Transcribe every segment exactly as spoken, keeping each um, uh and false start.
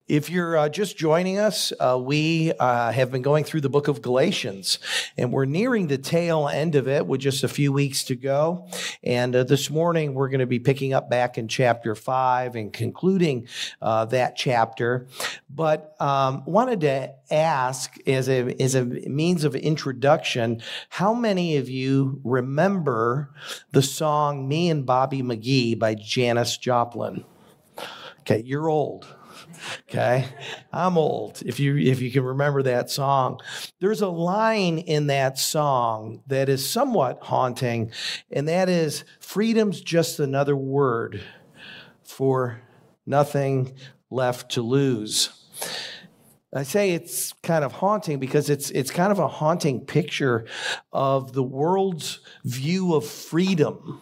If you're uh, just joining us, uh, we uh, have been going through the book of Galatians, and we're nearing the tail end of it with just a few weeks to go. And uh, this morning, we're going to be picking up back in chapter five and concluding uh, that chapter. But um, wanted to ask, as a, as a means of introduction, how many of you remember the song Me and Bobby McGee by Janis Joplin? Okay, you're old. Okay, I'm old. If you if you can remember that song, there's a line in that song that is somewhat haunting, and that is, "Freedom's just another word for nothing left to lose." I say it's kind of haunting because it's it's kind of a haunting picture of the world's view of freedom.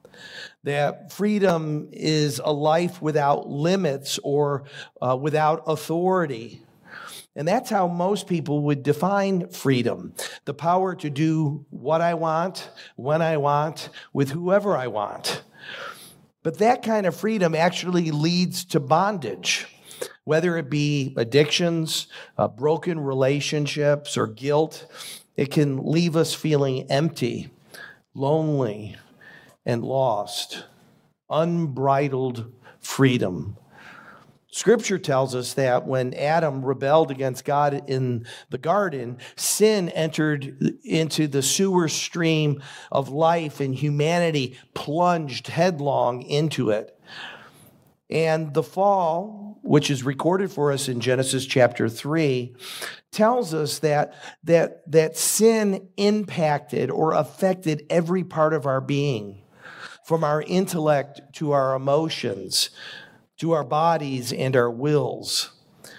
That freedom is a life without limits or uh, without authority. And that's how most people would define freedom. The power to do what I want, when I want, with whoever I want. But that kind of freedom actually leads to bondage, whether it be addictions, uh, broken relationships, or guilt. It can leave us feeling empty, lonely, and lost. Unbridled freedom. Scripture tells us that when Adam rebelled against God in the garden, sin entered into the sewer stream of life, and humanity plunged headlong into it. And the fall, which is recorded for us in Genesis chapter three, tells us that, that, that sin impacted or affected every part of our being. From our intellect to our emotions, to our bodies and our wills.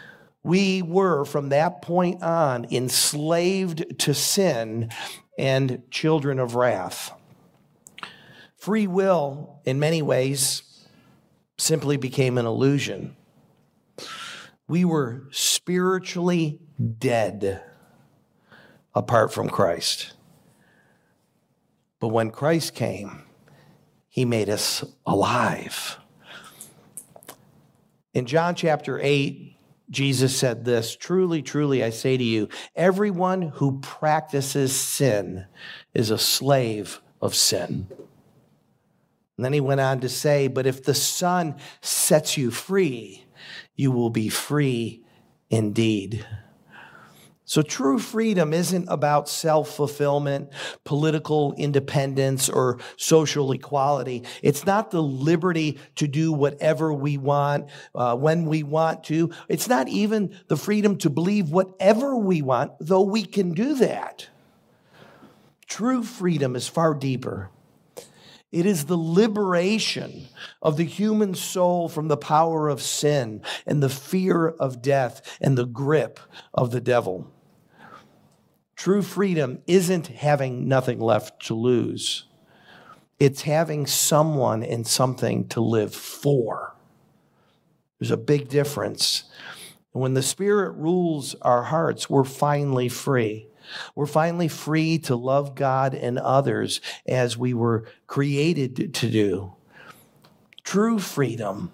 We were, from that point on, enslaved to sin and children of wrath. Free will, in many ways, simply became an illusion. We were spiritually dead apart from Christ. But when Christ came, He made us alive. In John chapter eight, Jesus said this, "Truly, truly, I say to you, everyone who practices sin is a slave of sin." And then he went on to say, "But if the Son sets you free, you will be free indeed." So true freedom isn't about self-fulfillment, political independence, or social equality. It's not the liberty to do whatever we want, uh, when we want to. It's not even the freedom to believe whatever we want, though we can do that. True freedom is far deeper. It is the liberation of the human soul from the power of sin and the fear of death and the grip of the devil. True freedom isn't having nothing left to lose. It's having someone and something to live for. There's a big difference. And when the Spirit rules our hearts, we're finally free. We're finally free to love God and others as we were created to do. True freedom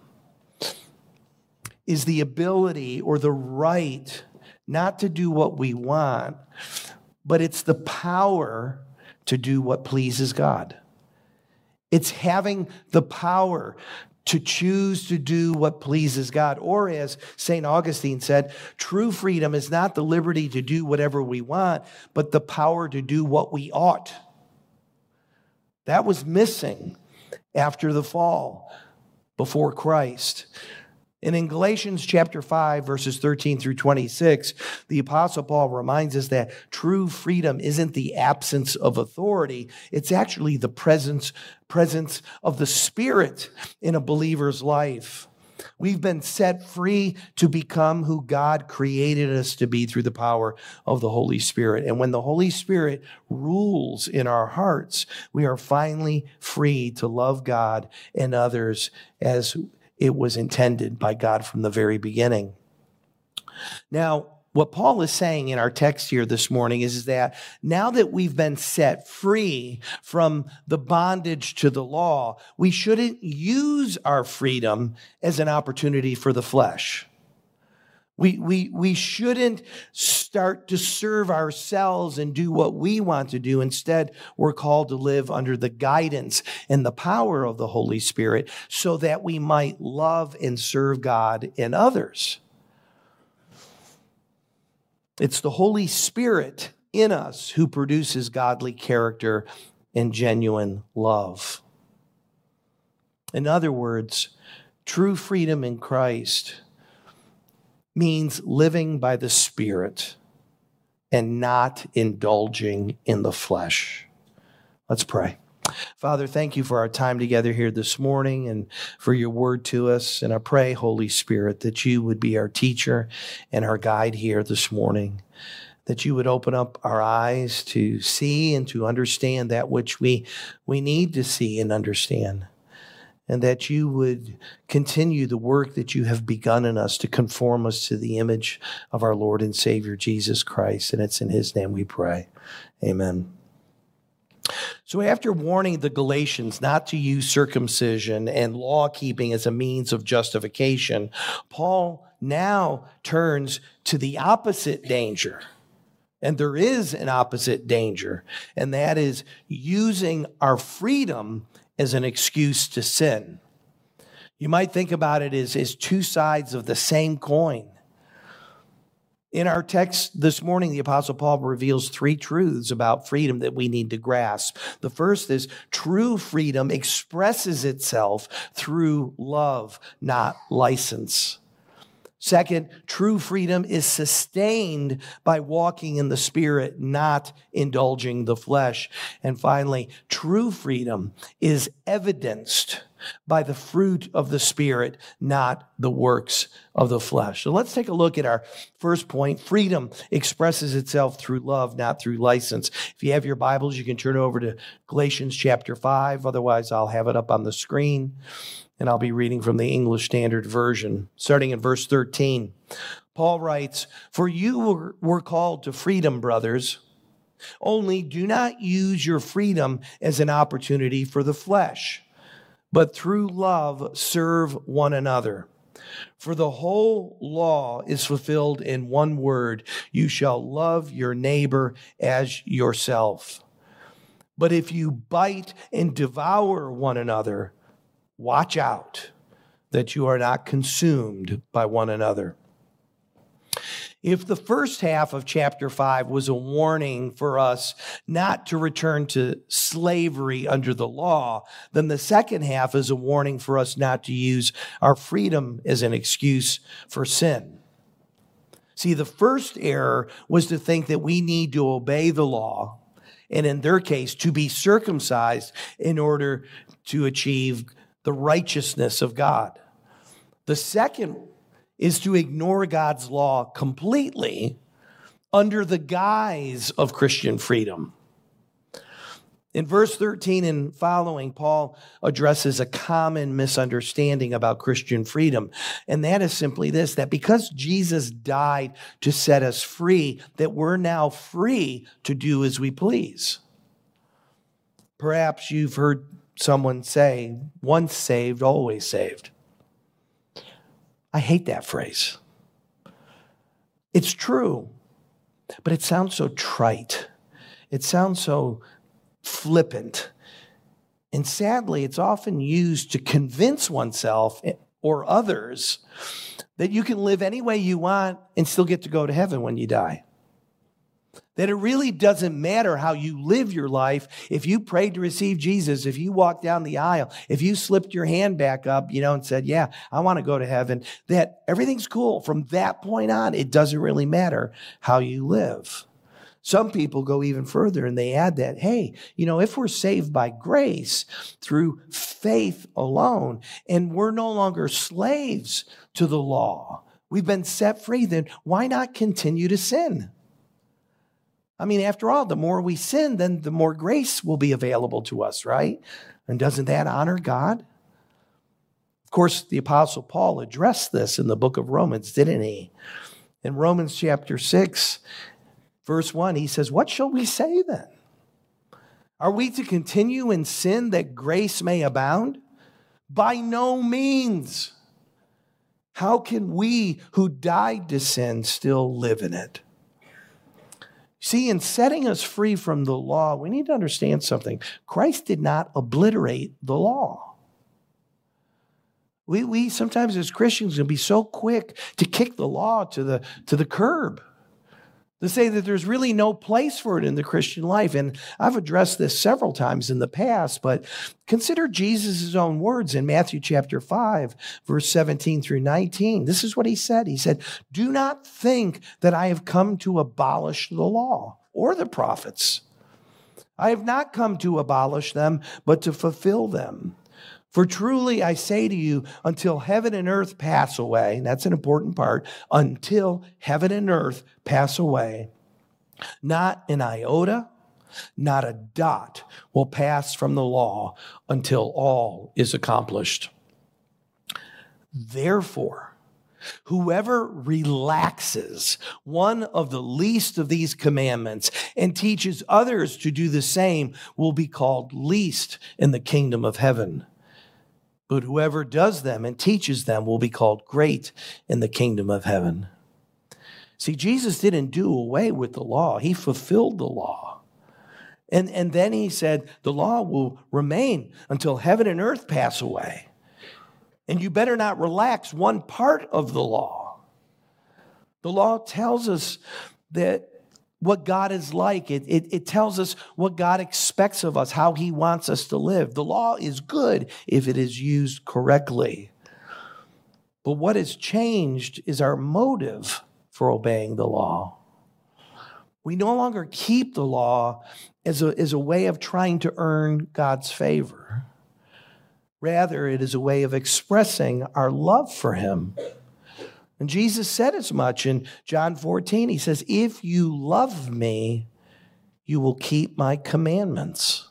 is the ability or the right not to do what we want, but it's the power to do what pleases God. It's having the power to choose to do what pleases God. Or as Saint Augustine said, true freedom is not the liberty to do whatever we want, but the power to do what we ought. That was missing after the fall, before Christ. And in Galatians chapter five, verses thirteen through twenty-six, the Apostle Paul reminds us that true freedom isn't the absence of authority. It's actually the presence, presence of the Spirit in a believer's life. We've been set free to become who God created us to be through the power of the Holy Spirit. And when the Holy Spirit rules in our hearts, we are finally free to love God and others as it was intended by God from the very beginning. Now, what Paul is saying in our text here this morning is that now that we've been set free from the bondage to the law, we shouldn't use our freedom as an opportunity for the flesh. We, we, we shouldn't start to serve ourselves and do what we want to do. Instead, we're called to live under the guidance and the power of the Holy Spirit so that we might love and serve God and others. It's the Holy Spirit in us who produces godly character and genuine love. In other words, true freedom in Christ means living by the Spirit and not indulging in the flesh. Let's pray. Father, thank you for our time together here this morning and for your word to us. And I pray, Holy Spirit, that you would be our teacher and our guide here this morning, that you would open up our eyes to see and to understand that which we, we need to see and understand. And that you would continue the work that you have begun in us to conform us to the image of our Lord and Savior, Jesus Christ. And it's in his name we pray. Amen. So after warning the Galatians not to use circumcision and law-keeping as a means of justification, Paul now turns to the opposite danger. And there is an opposite danger, and that is using our freedom as an excuse to sin. You might think about it as, as two sides of the same coin. In our text this morning, the Apostle Paul reveals three truths about freedom that we need to grasp. The first is true freedom expresses itself through love, not license. Second, true freedom is sustained by walking in the Spirit, not indulging the flesh. And finally, true freedom is evidenced by the fruit of the Spirit, not the works of the flesh. So let's take a look at our first point. Freedom expresses itself through love, not through license. If you have your Bibles, you can turn over to Galatians chapter five. Otherwise, I'll have it up on the screen. And I'll be reading from the English Standard Version, starting in verse thirteen. Paul writes, "For you were, were called to freedom, brothers. Only do not use your freedom as an opportunity for the flesh, but through love serve one another. For the whole law is fulfilled in one word: you shall love your neighbor as yourself. But if you bite and devour one another, watch out that you are not consumed by one another." If the first half of chapter five was a warning for us not to return to slavery under the law, then the second half is a warning for us not to use our freedom as an excuse for sin. See, the first error was to think that we need to obey the law, and in their case, to be circumcised in order to achieve the righteousness of God. The second is to ignore God's law completely under the guise of Christian freedom. In verse thirteen and following, Paul addresses a common misunderstanding about Christian freedom, and that is simply this: that because Jesus died to set us free, that we're now free to do as we please. Perhaps you've heard someone say, "Once saved, always saved." I hate that phrase. It's true, but it sounds so trite. It sounds so flippant. And sadly, it's often used to convince oneself or others that you can live any way you want and still get to go to heaven when you die. That it really doesn't matter how you live your life. If you prayed to receive Jesus, if you walked down the aisle, if you slipped your hand back up, you know, and said, "Yeah, I want to go to heaven," that everything's cool. From that point on, it doesn't really matter how you live. Some people go even further and they add that, hey, you know, if we're saved by grace through faith alone, and we're no longer slaves to the law, we've been set free, then why not continue to sin? I mean, after all, the more we sin, then the more grace will be available to us, right? And doesn't that honor God? Of course, the Apostle Paul addressed this in the book of Romans, didn't he? In Romans chapter six, verse one, he says, "What shall we say then? Are we to continue in sin that grace may abound? By no means. How can we who died to sin still live in it? See, in setting us free from the law, we need to understand something. Christ did not obliterate the law. We, we sometimes as Christians can be so quick to kick the law to the, to the curb, to say that there's really no place for it in the Christian life. And I've addressed this several times in the past, but consider Jesus' own words in Matthew chapter five, verse seventeen through nineteen. This is what he said. He said, "Do not think that I have come to abolish the law or the prophets. I have not come to abolish them, but to fulfill them. For truly I say to you, until heaven and earth pass away," and that's an important part, until heaven and earth pass away, not an iota, not a dot will pass from the law until all is accomplished. Therefore, whoever relaxes one of the least of these commandments and teaches others to do the same will be called least in the kingdom of heaven. But whoever does them and teaches them will be called great in the kingdom of heaven. See, Jesus didn't do away with the law. He fulfilled the law. And, and then he said, the law will remain until heaven and earth pass away. And you better not relax one part of the law. The law tells us that what God is like. It, it, it tells us what God expects of us, how he wants us to live. The law is good if it is used correctly. But what has changed is our motive for obeying the law. We no longer keep the law as a, as a way of trying to earn God's favor. Rather, it is a way of expressing our love for him. And Jesus said as much in John fourteen. He says, "If you love me, you will keep my commandments."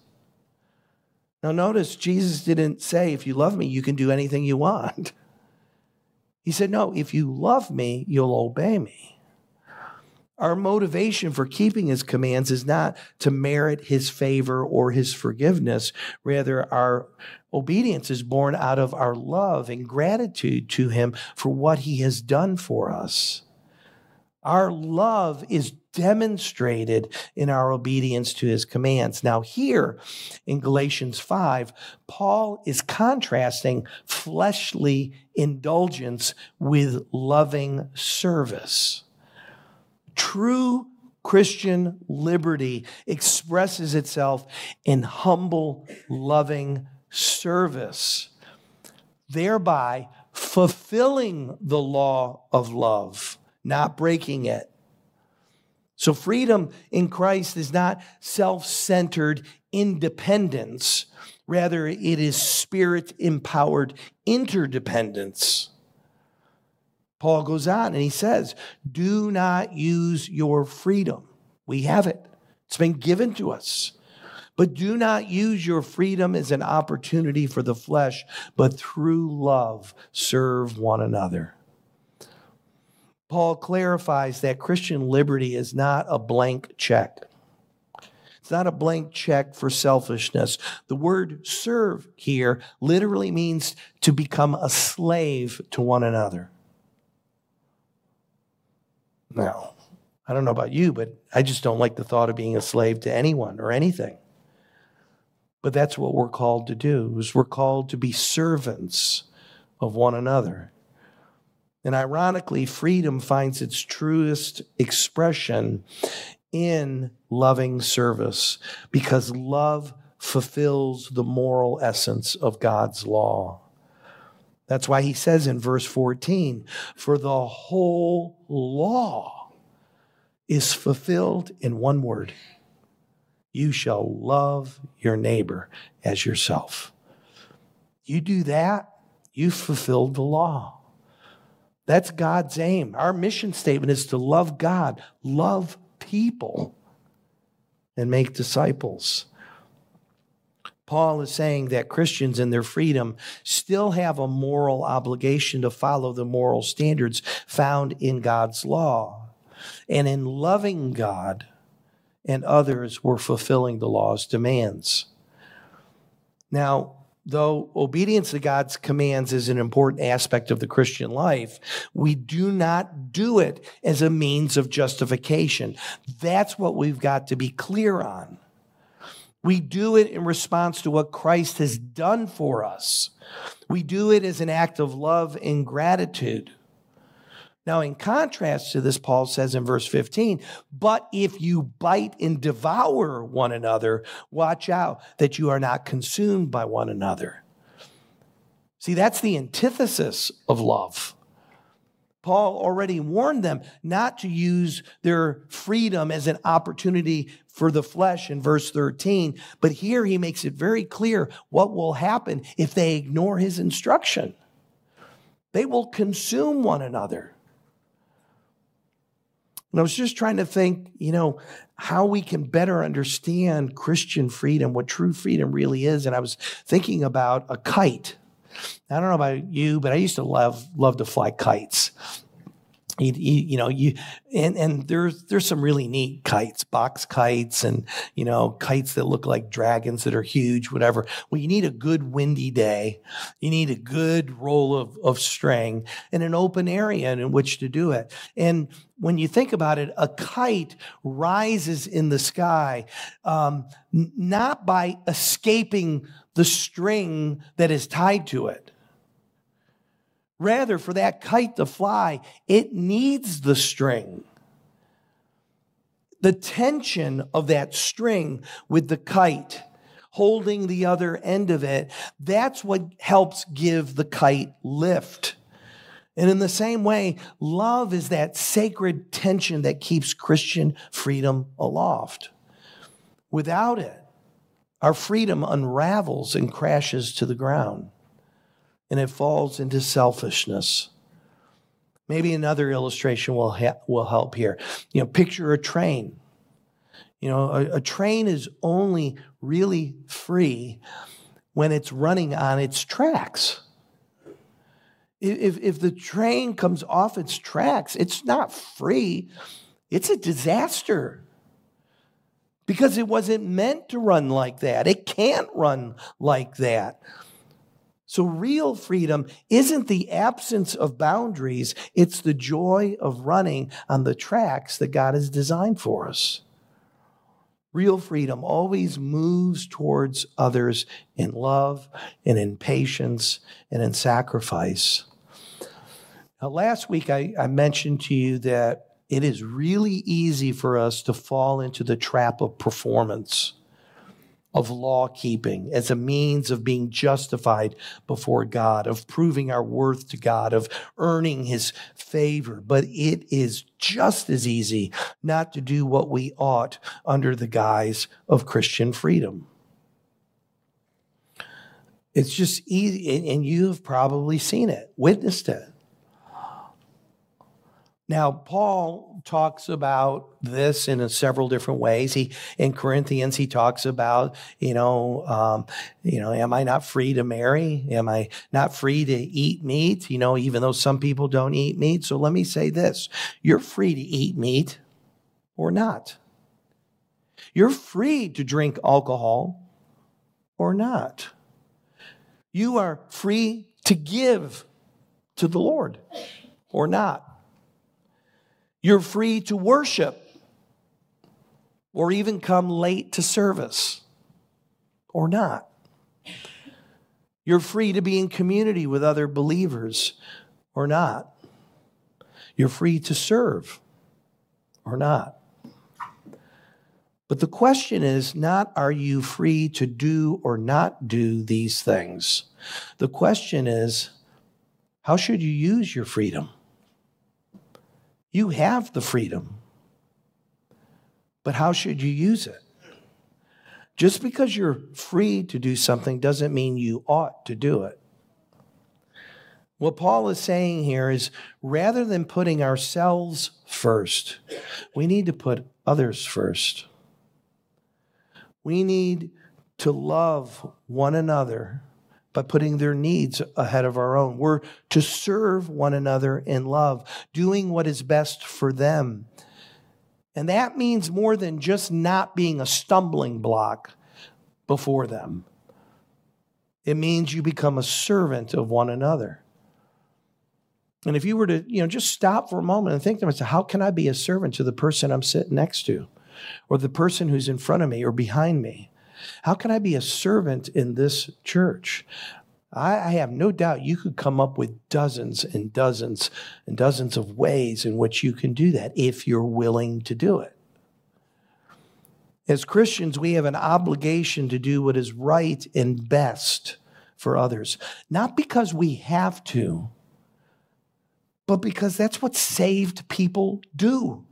Now notice, Jesus didn't say, if you love me, you can do anything you want. He said, no, if you love me, you'll obey me. Our motivation for keeping his commands is not to merit his favor or his forgiveness. Rather, our obedience is born out of our love and gratitude to him for what he has done for us. Our love is demonstrated in our obedience to his commands. Now here in Galatians five, Paul is contrasting fleshly indulgence with loving service. True Christian liberty expresses itself in humble, loving service, thereby fulfilling the law of love, not breaking it. So freedom in Christ is not self-centered independence. Rather, it is spirit-empowered interdependence. Paul goes on and he says, do not use your freedom. We have it. It's been given to us. But do not use your freedom as an opportunity for the flesh, but through love serve one another. Paul clarifies that Christian liberty is not a blank check. It's not a blank check for selfishness. The word serve here literally means to become a slave to one another. Now, I don't know about you, but I just don't like the thought of being a slave to anyone or anything. But that's what we're called to do, is we're called to be servants of one another. And ironically, freedom finds its truest expression in loving service, because love fulfills the moral essence of God's law. That's why he says in verse fourteen, for the whole law is fulfilled in one word. You shall love your neighbor as yourself. You do that, you've fulfilled the law. That's God's aim. Our mission statement is to love God, love people, and make disciples. Paul is saying that Christians in their freedom still have a moral obligation to follow the moral standards found in God's law. And in loving God and others, we're fulfilling the law's demands. Now, though obedience to God's commands is an important aspect of the Christian life, we do not do it as a means of justification. That's what we've got to be clear on. We do it in response to what Christ has done for us. We do it as an act of love and gratitude. Now, in contrast to this, Paul says in verse fifteen, but if you bite and devour one another, watch out that you are not consumed by one another. See, that's the antithesis of love. Paul already warned them not to use their freedom as an opportunity for the flesh in verse thirteen, but here he makes it very clear what will happen if they ignore his instruction. They will consume one another. And I was just trying to think, you know, how we can better understand Christian freedom, what true freedom really is. And I was thinking about a kite. I don't know about you, but I used to love love to fly kites. You, you, you know, you and and there's there's some really neat kites, box kites, and you know, kites that look like dragons that are huge, whatever. Well, you need a good windy day. You need a good roll of of string and an open area in which to do it. And when you think about it, a kite rises in the sky um, n- not by escaping the string that is tied to it. Rather, for that kite to fly, it needs the string. The tension of that string with the kite holding the other end of it, that's what helps give the kite lift. And in the same way, love is that sacred tension that keeps Christian freedom aloft. Without it, our freedom unravels and crashes to the ground, and it falls into selfishness. Maybe another illustration will ha- will help here. You know, picture a train. You know, a, a train is only really free when it's running on its tracks. If, if the train comes off its tracks, it's not free. It's a disaster because it wasn't meant to run like that. It can't run like that. So real freedom isn't the absence of boundaries. It's the joy of running on the tracks that God has designed for us. Real freedom always moves towards others in love and in patience and in sacrifice. Now, last week, I, I mentioned to you that it is really easy for us to fall into the trap of performance, of law keeping as a means of being justified before God, of proving our worth to God, of earning his favor. But it is just as easy not to do what we ought under the guise of Christian freedom. It's just easy, and you have probably seen it, witnessed it. Now, Paul talks about this in several different ways. He, in Corinthians, he talks about, you know, um, you know, am I not free to marry? Am I not free to eat meat? You know, even though some people don't eat meat. So let me say this: you're free to eat meat or not. You're free to drink alcohol or not. You are free to give to the Lord or not. You're free to worship or even come late to service or not. You're free to be in community with other believers or not. You're free to serve or not. But the question is not, are you free to do or not do these things? The question is, how should you use your freedom? You have the freedom, but how should you use it? Just because you're free to do something doesn't mean you ought to do it. What Paul is saying here is, rather than putting ourselves first, we need to put others first. We need to love one another by putting their needs ahead of our own. We're to serve one another in love, doing what is best for them. And that means more than just not being a stumbling block before them. It means you become a servant of one another. And if you were to, you know, just stop for a moment and think to myself, how can I be a servant to the person I'm sitting next to, or the person who's in front of me or behind me? How can I be a servant in this church? I, I have no doubt you could come up with dozens and dozens and dozens of ways in which you can do that if you're willing to do it. As Christians, we have an obligation to do what is right and best for others, not because we have to, but because that's what saved people do.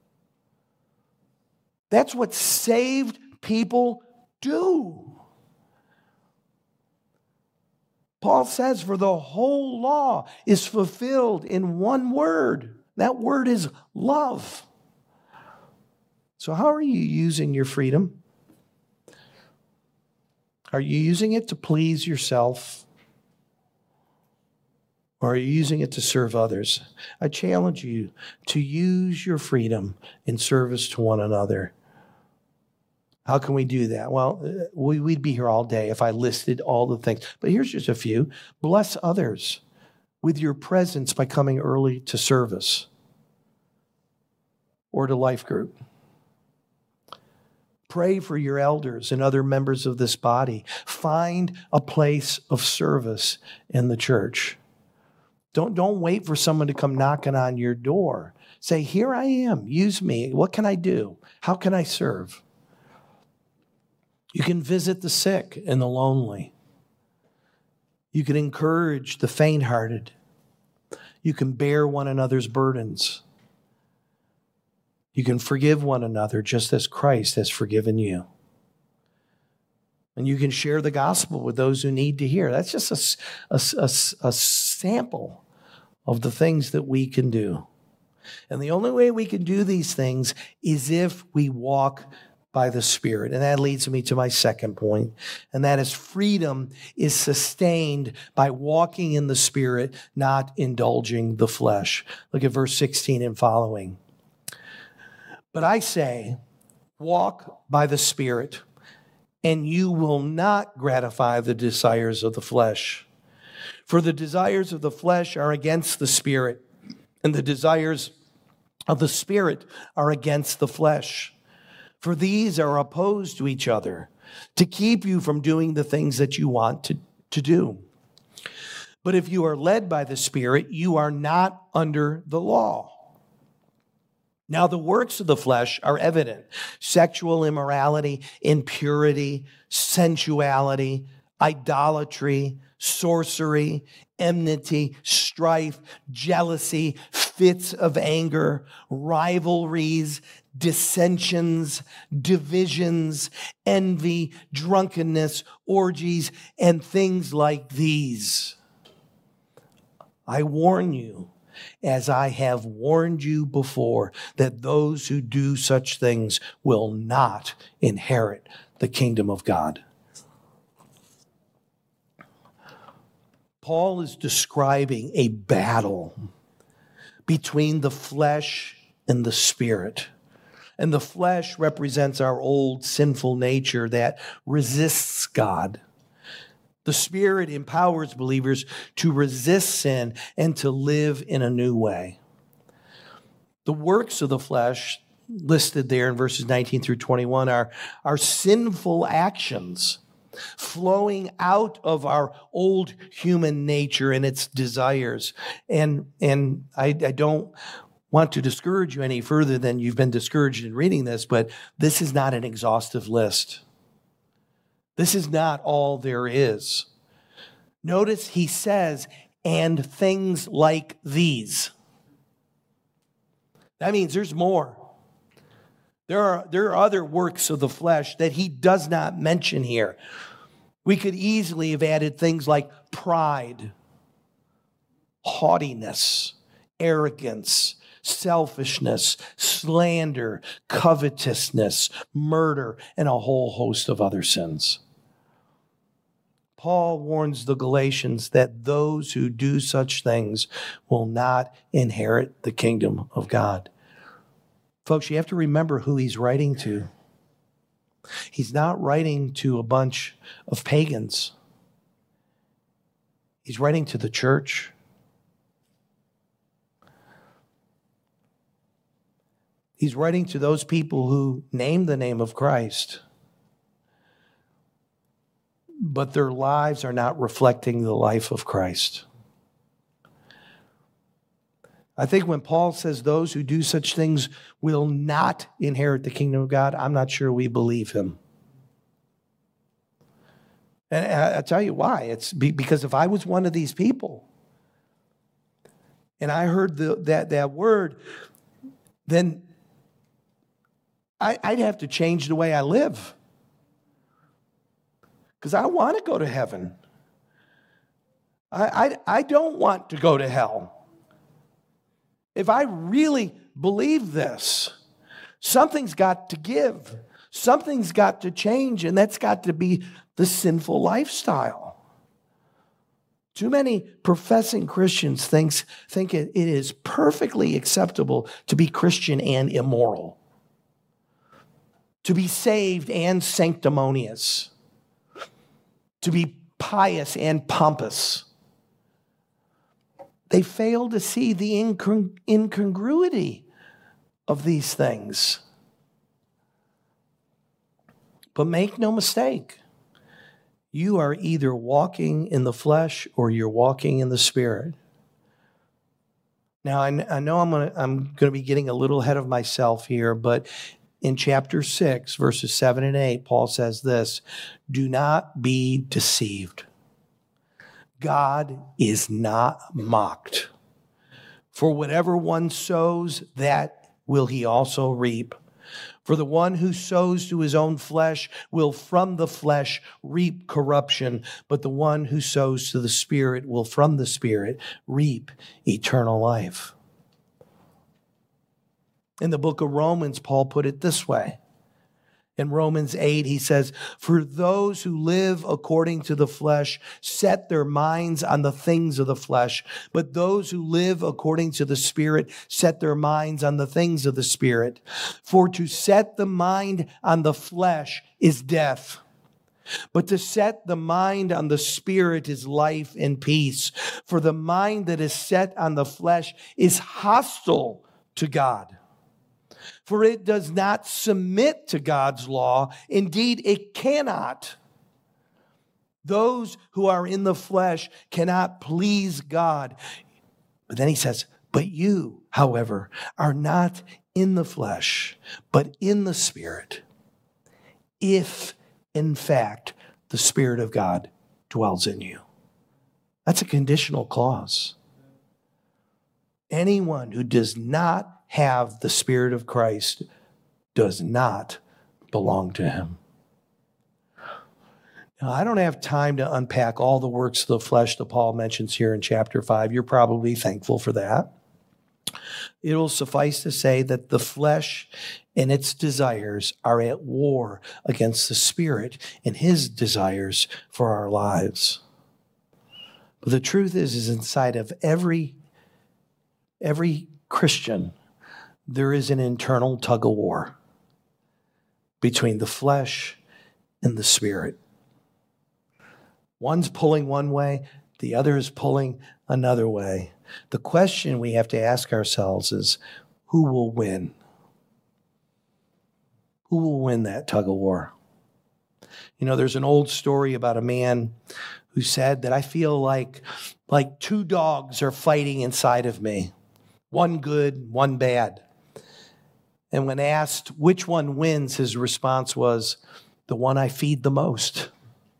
That's what saved people do. Paul says, for the whole law is fulfilled in one word. That word is love. So how are you using your freedom? Are you using it to please yourself? Or are you using it to serve others? I challenge you to use your freedom in service to one another. How can we do that? Well, we, we'd be here all day if I listed all the things. But here's just a few. Bless others with your presence by coming early to service or to life group. Pray for your elders and other members of this body. Find a place of service in the church. Don't, don't wait for someone to come knocking on your door. Say, here I am. Use me. What can I do? How can I serve? You can visit the sick and the lonely. You can encourage the faint-hearted. You can bear one another's burdens. You can forgive one another just as Christ has forgiven you. And you can share the gospel with those who need to hear. That's just a, a, a, a sample of the things that we can do. And the only way we can do these things is if we walk by the Spirit. And that leads me to my second point, and that is freedom is sustained by walking in the Spirit, not indulging the flesh. Look at verse sixteen and following. But I say, walk by the Spirit, and you will not gratify the desires of the flesh. For the desires of the flesh are against the Spirit, and the desires of the Spirit are against the flesh. For these are opposed to each other, to keep you from doing the things that you want to, to do. But if you are led by the Spirit, you are not under the law. Now the works of the flesh are evident: sexual immorality, impurity, sensuality, idolatry, sorcery, enmity, strife, jealousy, fits of anger, rivalries, dissensions, divisions, envy, drunkenness, orgies, and things like these. I warn you, as I have warned you before, that those who do such things will not inherit the kingdom of God. Paul is describing a battle between the flesh and the Spirit. And the flesh represents our old sinful nature that resists God. The Spirit empowers believers to resist sin and to live in a new way. The works of the flesh listed there in verses nineteen through twenty-one are, are sinful actions flowing out of our old human nature and its desires. And, and I, I don't want to discourage you any further than you've been discouraged in reading this, but this is not an exhaustive list. This is not all there is. Notice he says, and things like these. That means there's more. There are, there are other works of the flesh that he does not mention here. We could easily have added things like pride, haughtiness, arrogance, selfishness, slander, covetousness, murder, and a whole host of other sins. Paul warns the Galatians that those who do such things will not inherit the kingdom of God. Folks, you have to remember who he's writing to. He's not writing to a bunch of pagans. He's writing to the church. He's writing to those people who name the name of Christ, but their lives are not reflecting the life of Christ. I think when Paul says those who do such things will not inherit the kingdom of God, I'm not sure we believe him. And I'll tell you why. It's because if I was one of these people and I heard the, that, that word, then I, I'd have to change the way I live. Because I want to go to heaven. I, I, I don't want to go to hell. If I really believe this, something's got to give. Something's got to change, and that's got to be the sinful lifestyle. Too many professing Christians thinks, think it, it is perfectly acceptable to be Christian and immoral, to be saved and sanctimonious, to be pious and pompous. They fail to see the incongru- incongruity of these things. But make no mistake, you are either walking in the flesh or you're walking in the Spirit. Now, I, I know I'm going to I'm going to be getting a little ahead of myself here, but in chapter six, verses seven and eight, Paul says this: do not be deceived. God is not mocked. For whatever one sows, that will he also reap. For the one who sows to his own flesh will from the flesh reap corruption, but the one who sows to the Spirit will from the Spirit reap eternal life. In the book of Romans, Paul put it this way. In Romans eight, he says, for those who live according to the flesh set their minds on the things of the flesh, but those who live according to the Spirit set their minds on the things of the Spirit. For to set the mind on the flesh is death, but to set the mind on the Spirit is life and peace. For the mind that is set on the flesh is hostile to God. For it does not submit to God's law. Indeed, it cannot. Those who are in the flesh cannot please God. But then he says, but you, however, are not in the flesh, but in the Spirit, if, in fact, the Spirit of God dwells in you. That's a conditional clause. Anyone who does not have the Spirit of Christ does not belong to him. Now, I don't have time to unpack all the works of the flesh that Paul mentions here in chapter five. You're probably thankful for that. It will suffice to say that the flesh and its desires are at war against the Spirit and his desires for our lives. But the truth is, is inside of every, every Christian, there is an internal tug of war between the flesh and the Spirit. One's pulling one way, the other is pulling another way. The question we have to ask ourselves is, who will win? Who will win that tug of war? You know, there's an old story about a man who said that I feel like, like two dogs are fighting inside of me. One good, one bad. And when asked which one wins, his response was, the one I feed the most.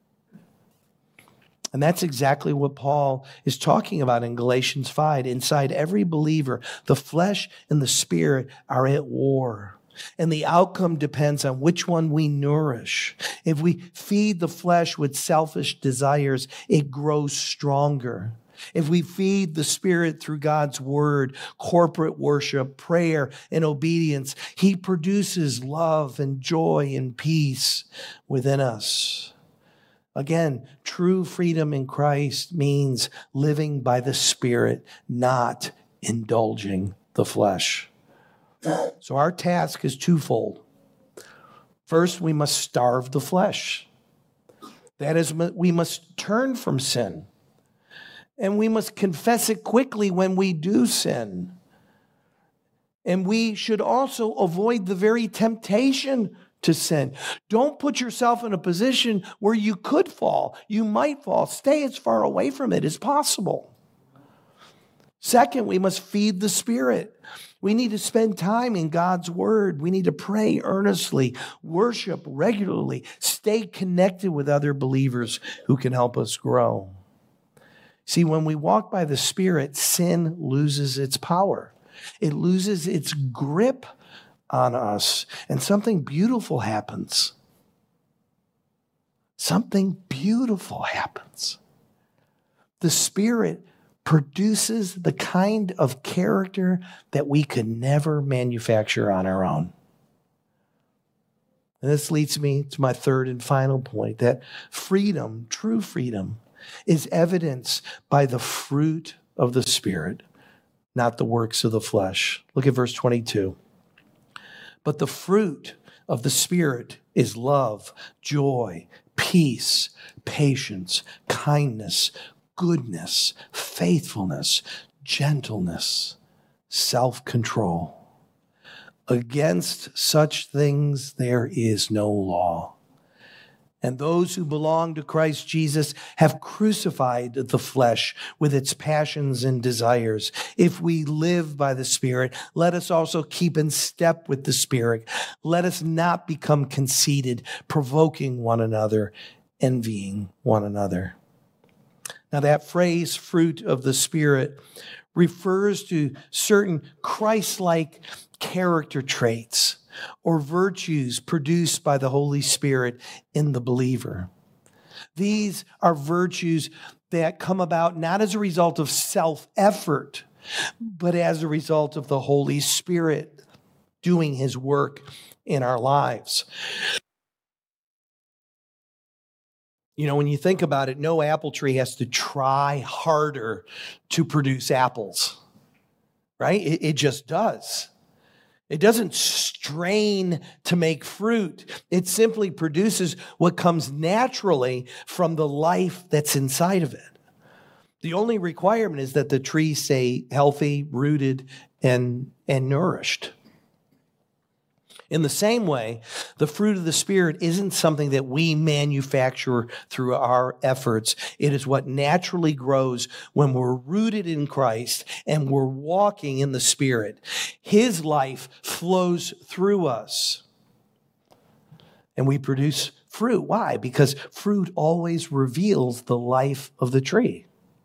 And that's exactly what Paul is talking about in Galatians five. Inside every believer, the flesh and the Spirit are at war. And the outcome depends on which one we nourish. If we feed the flesh with selfish desires, it grows stronger. If we feed the Spirit through God's word, corporate worship, prayer, and obedience, he produces love and joy and peace within us. Again, true freedom in Christ means living by the Spirit, not indulging the flesh. So our task is twofold. First, we must starve the flesh. That is, we must turn from sin. And we must confess it quickly when we do sin. And we should also avoid the very temptation to sin. Don't put yourself in a position where you could fall. You might fall. Stay as far away from it as possible. Second, we must feed the Spirit. We need to spend time in God's Word. We need to pray earnestly, worship regularly, stay connected with other believers who can help us grow. See, when we walk by the Spirit, sin loses its power. It loses its grip on us, and something beautiful happens. Something beautiful happens. The Spirit produces the kind of character that we could never manufacture on our own. And this leads me to my third and final point, that freedom, true freedom, is evidenced by the fruit of the Spirit, not the works of the flesh. Look at verse twenty-two. But the fruit of the Spirit is love, joy, peace, patience, kindness, goodness, faithfulness, gentleness, self-control. Against such things there is no law. And those who belong to Christ Jesus have crucified the flesh with its passions and desires. If we live by the Spirit, let us also keep in step with the Spirit. Let us not become conceited, provoking one another, envying one another. Now that phrase, fruit of the Spirit, refers to certain Christ-like character traits or virtues produced by the Holy Spirit in the believer. These are virtues that come about not as a result of self-effort, but as a result of the Holy Spirit doing His work in our lives. You know, when you think about it, no apple tree has to try harder to produce apples, right? It, it just does. It doesn't strain to make fruit. It simply produces what comes naturally from the life that's inside of it. The only requirement is that the tree stay healthy, rooted, and, and nourished. In the same way, the fruit of the Spirit isn't something that we manufacture through our efforts. It is what naturally grows when we're rooted in Christ and we're walking in the Spirit. His life flows through us. And we produce fruit. Why? Because fruit always reveals the life of the tree.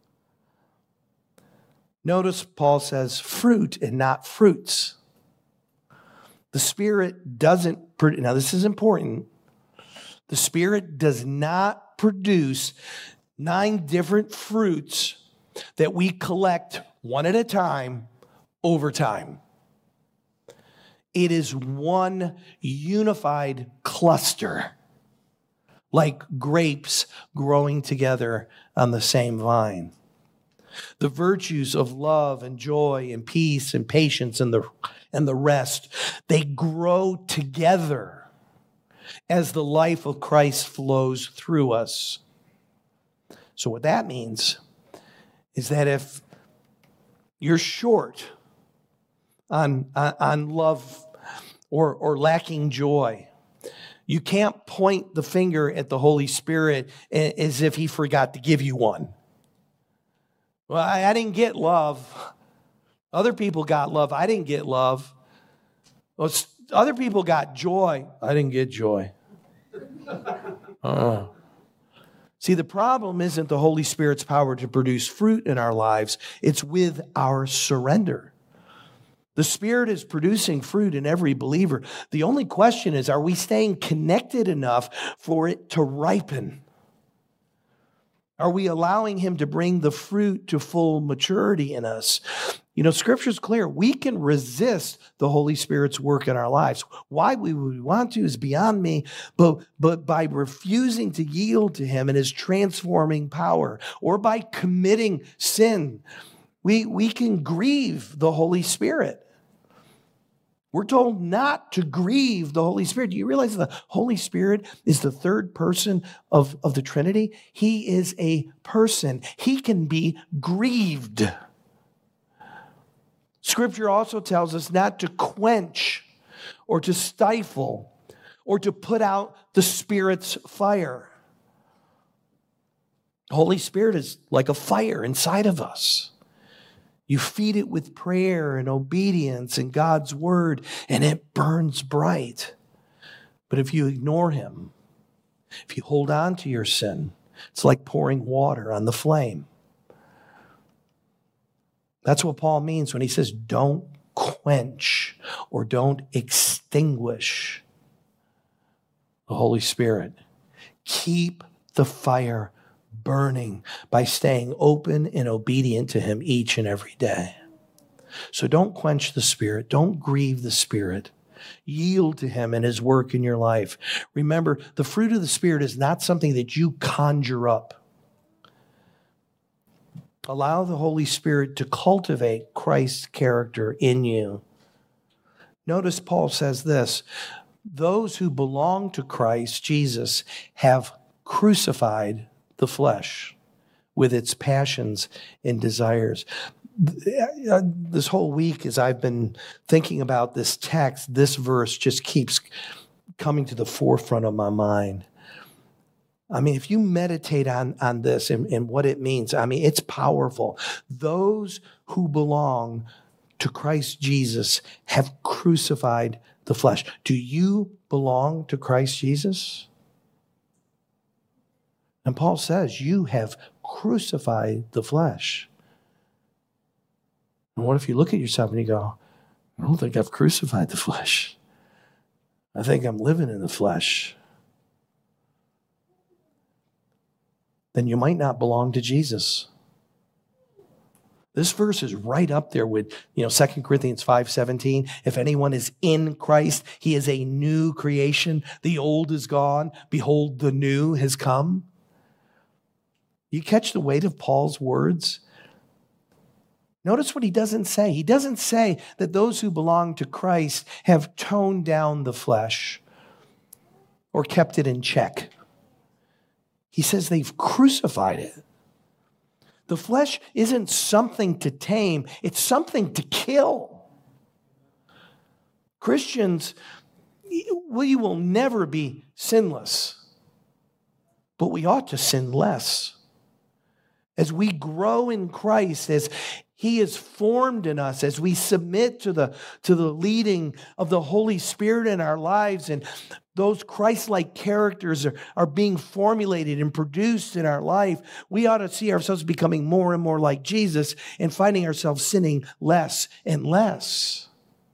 Notice Paul says fruit and not fruits. The Spirit doesn't, now this is important, the Spirit does not produce nine different fruits that we collect one at a time over time. It is one unified cluster, like grapes growing together on the same vine. The virtues of love and joy and peace and patience and the and the rest, they grow together as the life of Christ flows through us. So what that means is that if you're short on, on love or, or lacking joy, you can't point the finger at the Holy Spirit as if He forgot to give you one. Well, I, I didn't get love. Other people got love. I didn't get love. Well, other people got joy. I didn't get joy. Uh-uh. See, the problem isn't the Holy Spirit's power to produce fruit in our lives. It's with our surrender. The Spirit is producing fruit in every believer. The only question is, are we staying connected enough for it to ripen? Are we allowing Him to bring the fruit to full maturity in us? You know, Scripture's clear. We can resist the Holy Spirit's work in our lives. Why we would want to is beyond me, but, but by refusing to yield to Him and His transforming power, or by committing sin, we, we can grieve the Holy Spirit. We're told not to grieve the Holy Spirit. Do you realize the Holy Spirit is the third person of, of the Trinity? He is a person. He can be grieved. Scripture also tells us not to quench or to stifle or to put out the Spirit's fire. The Holy Spirit is like a fire inside of us. You feed it with prayer and obedience and God's word, and it burns bright. But if you ignore him, if you hold on to your sin, it's like pouring water on the flame. That's what Paul means when he says, don't quench or don't extinguish the Holy Spirit. Keep the fire burning by staying open and obedient to him each and every day. So don't quench the Spirit. Don't grieve the Spirit. Yield to him and his work in your life. Remember, the fruit of the Spirit is not something that you conjure up. Allow the Holy Spirit to cultivate Christ's character in you. Notice Paul says this, those who belong to Christ Jesus have crucified the flesh with its passions and desires. This whole week, as I've been thinking about this text, this verse just keeps coming to the forefront of my mind. I mean, if you meditate on, on this and, and what it means, I mean, it's powerful. Those who belong to Christ Jesus have crucified the flesh. Do you belong to Christ Jesus? And Paul says, you have crucified the flesh. And what if you look at yourself and you go, I don't think I've crucified the flesh. I think I'm living in the flesh. Then you might not belong to Jesus. This verse is right up there with, you know, Second Corinthians five seventeen. If anyone is in Christ, he is a new creation. The old is gone. Behold, the new has come. You catch the weight of Paul's words? Notice what he doesn't say. He doesn't say that those who belong to Christ have toned down the flesh or kept it in check. He says they've crucified it. The flesh isn't something to tame, it's something to kill. Christians, we will never be sinless, but we ought to sin less. As we grow in Christ, as he is formed in us, as we submit to the, to the leading of the Holy Spirit in our lives, and those Christ-like characters are, are being formulated and produced in our life, we ought to see ourselves becoming more and more like Jesus and finding ourselves sinning less and less.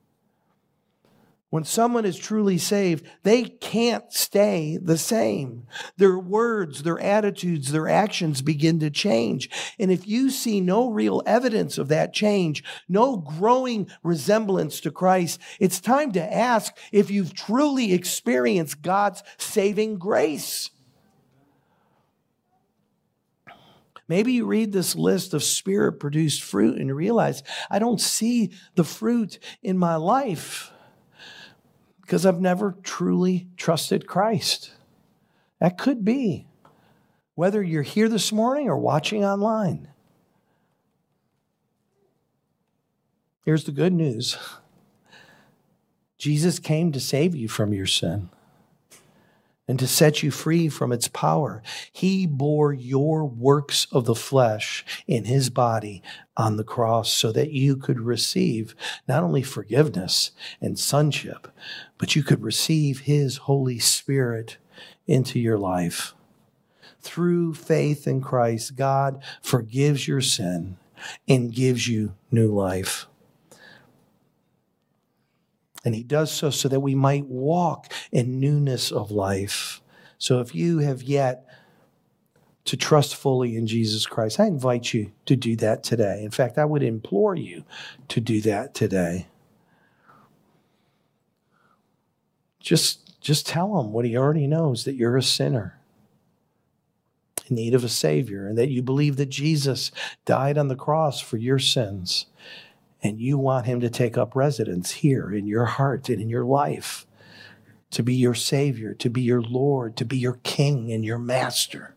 When someone is truly saved, they can't stay the same. Their words, their attitudes, their actions begin to change. And if you see no real evidence of that change, no growing resemblance to Christ, it's time to ask if you've truly experienced God's saving grace. Maybe you read this list of Spirit-produced fruit and realize, I don't see the fruit in my life, because I've never truly trusted Christ. That could be. Whether you're here this morning or watching online. Here's the good news. Jesus came to save you from your sin and to set you free from its power. He bore your works of the flesh in his body on the cross so that you could receive not only forgiveness and sonship, but you could receive his Holy Spirit into your life. Through faith in Christ, God forgives your sin and gives you new life. And he does so so that we might walk in newness of life. So if you have yet to trust fully in Jesus Christ, I invite you to do that today. In fact, I would implore you to do that today. Just, just tell him what he already knows, that you're a sinner in need of a Savior, and that you believe that Jesus died on the cross for your sins, And you want him to take up residence here in your heart and in your life, to be your Savior, to be your Lord, to be your King and your Master.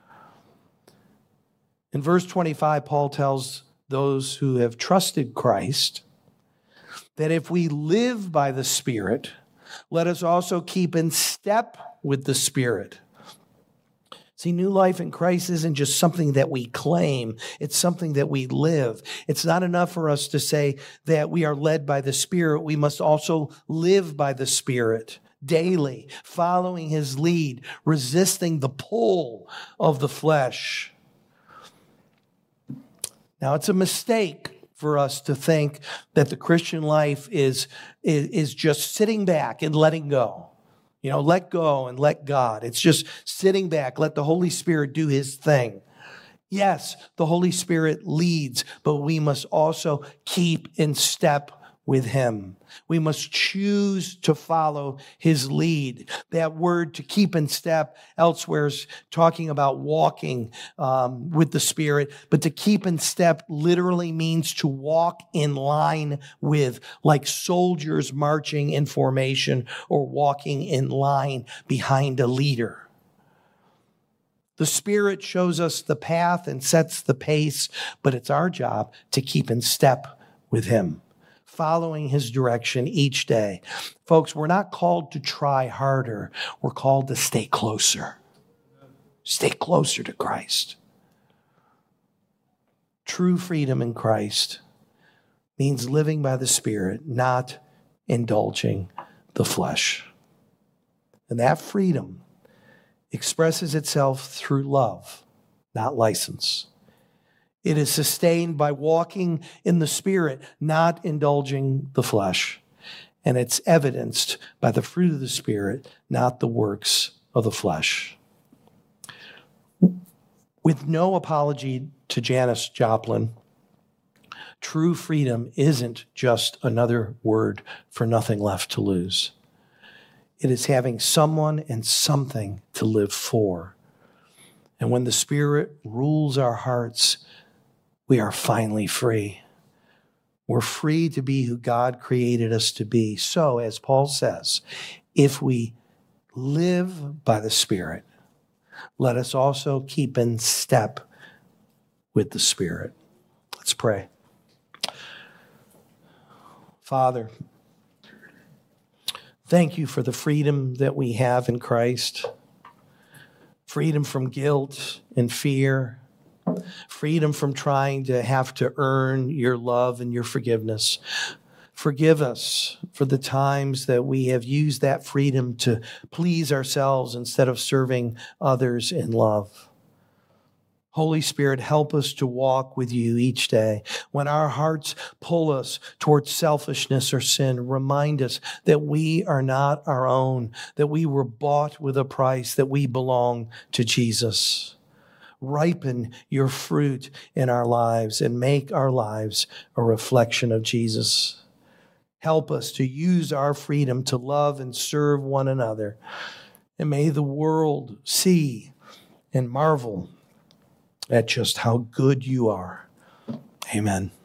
In verse twenty-five, Paul tells those who have trusted Christ that if we live by the Spirit, let us also keep in step with the Spirit. See, new life in Christ isn't just something that we claim. It's something that we live. It's not enough for us to say that we are led by the Spirit. We must also live by the Spirit daily, following his lead, resisting the pull of the flesh. Now, it's a mistake for us to think that the Christian life is, is, is just sitting back and letting go. You know, let go and let God. It's just sitting back, let the Holy Spirit do his thing. Yes, the Holy Spirit leads, but we must also keep in step with him. We must choose to follow his lead. That word to keep in step elsewhere is talking about walking um, with the Spirit, but to keep in step literally means to walk in line with, like soldiers marching in formation or walking in line behind a leader. The Spirit shows us the path and sets the pace, but it's our job to keep in step with him, following his direction each day. Folks, we're not called to try harder. We're called to stay closer. Stay closer to Christ. True freedom in Christ means living by the Spirit, not indulging the flesh. And that freedom expresses itself through love, not license. It is sustained by walking in the Spirit, not indulging the flesh. And it's evidenced by the fruit of the Spirit, not the works of the flesh. With no apology to Janis Joplin, true freedom isn't just another word for nothing left to lose. It is having someone and something to live for. And when the Spirit rules our hearts, we are finally free. We're free to be who God created us to be. So, as Paul says, if we live by the Spirit, let us also keep in step with the Spirit. Let's pray. Father, thank you for the freedom that we have in Christ. Freedom from guilt and fear. Freedom from trying to have to earn your love and your forgiveness. Forgive us for the times that we have used that freedom to please ourselves instead of serving others in love. Holy Spirit, help us to walk with you each day. When our hearts pull us towards selfishness or sin, remind us that we are not our own, that we were bought with a price, that we belong to Jesus. Ripen your fruit in our lives and make our lives a reflection of Jesus. Help us to use our freedom to love and serve one another. And may the world see and marvel at just how good you are. Amen.